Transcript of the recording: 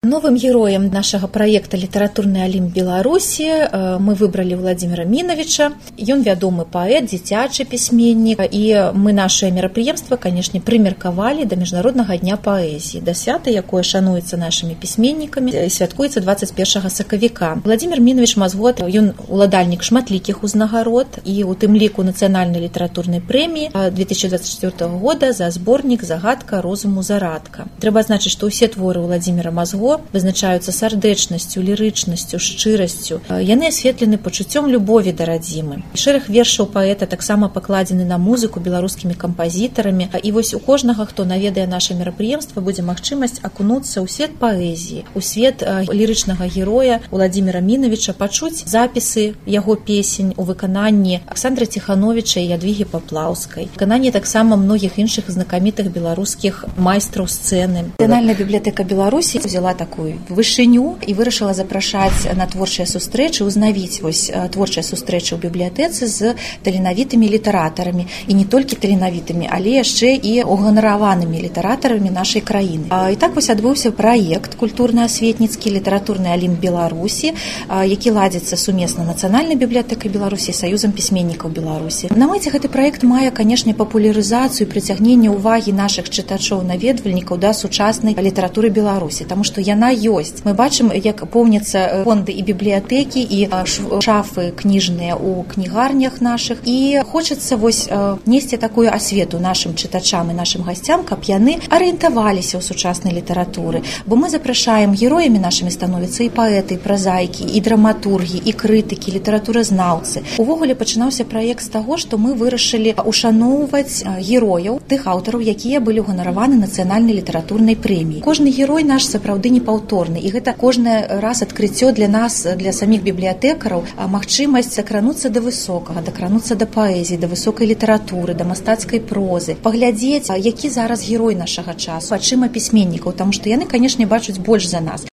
Новым героем нашага праекта «Літаратурны алімп Беларусі» мы выбралі Владзіміра Мінавіча. Ён вядомы паэт, дзіцячы пісьменнік, і мы нашае мерапрыемства, канешне, прымеркавалі да Міжнароднага дня паэзіі, да свята, якое шануецца нашымі пісьменнікамі, святкуецца 21 сакавіка. Владзімір Мінавіч Мазго, ён уладальнік шматлікіх узнагарод, і у тым ліку нацыянальнай літаратурнай прэміі 2024 года за зборнік «Загадка розуму зарадка». Трэба адзначыць, што ўсе творы Владзіміра Мазго вызначаюцца сардэчнасцю, лірычнасцю, шчырасцю. Яны асветлены пачуццём любові да радзімы. Шэраг вершаў паэта таксама пакладзены на музыку беларускімі кампазітарамі. І вось у кожнага, хто наведае наша мерапрыемства, будзе магчымасць акунуцца ў свет паэзіі, у свет лірычнага героя Владзіміра Мінавіча, пачуць запісы яго песень у выкананні Аксандры Ціхановіча і Ядвігі Паплаўскай, выкананні таксама многіх іншых знакамітых беларускіх майстраў сцэны. Нацыянальная бібліятэка Беларусі взяла такую вышыню і вырашыла запрашаць на творчыя сустрэчы, узнавіць вось творчыя сустрэчы ў бібліятэцы з таленавітымі літаратарамі, і не толькі таленавітымі, але яшчэ і уганараванымі літаратарамі нашай краіны. І так вось адбыўся праект культурна-асветніцкі «Літаратурны алімп Беларусі», які ладзіцца сумесна Нацыянальнай бібліятэкай Беларусі і Саюзам пісьменнікаў Беларусі. На мэце гэты праект мае, канешне, папулярызацыю і прыцягненне ўвагі нашых чытачоў-наведвальнікаў да сучаснай літаратуры Беларусі, таму што яна ёсць. Мы бачым, як поўняцца фонды і бібліятэкі, і шафы кніжныя ў кнігарнях нашых, і хочацца вось несці такую асвету нашым чытачам і нашым гасцям, каб яны арыентаваліся ў сучаснай літаратуры. Бо мы запрашаем, героямі нашымі становяцца і паэты, і празаікі, і драматургі, і крытыкі, літаратуразнаўцы. Увогуле пачынаўся праект з таго, што мы вырашылі ушаноўваць герояў, тых аўтараў, якія былі ўганараваны нацыянальнай літаратурнай прэміяй. Кожны герой наш сапраўды непаўторны, і гэта кожны раз адкрыццё для нас, для саміх бібліятэкараў, магчымасць дакрануцца да высокага, дакрануцца да паэзіі, да высокай літаратуры, да мастацкай прозы, паглядзець, які зараз герой нашага часу, вачыма пісьменнікаў, таму што яны, канешне, бачаць больш за нас.